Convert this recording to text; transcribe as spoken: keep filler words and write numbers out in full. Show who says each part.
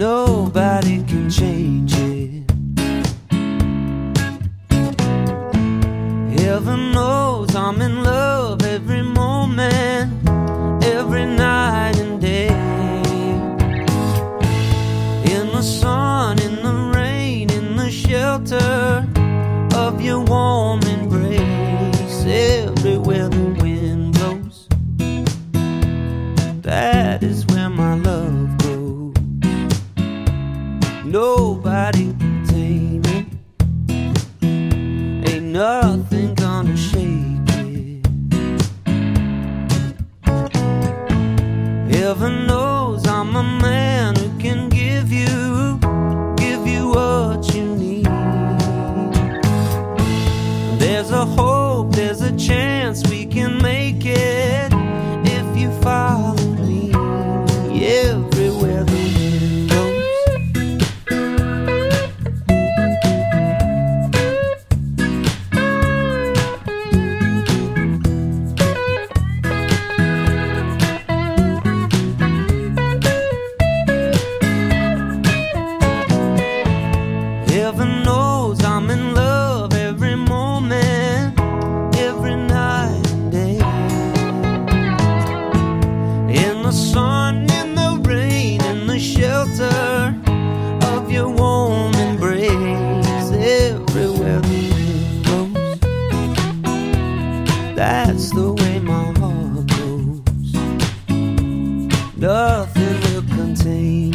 Speaker 1: nobody can change it. Heaven knows I'm in love every moment, every night and day. In the sun, in the rain, in the shelter of your warm embrace. Everywhere the wind blows, that is where my love goes. Nobody can tame it, ain't nothing gonna shake it. Heaven knows I'm a man who can give you, give you what you need. There's a hope, there's a chance we can make it if you follow me. Everywhere the wind blows, heaven knows I'm in love every moment, every night and day. In the sun, in the rain, in the shelter of your warm embrace. Everywhere the wind blows, that's the way my heart goes. Nothing will contain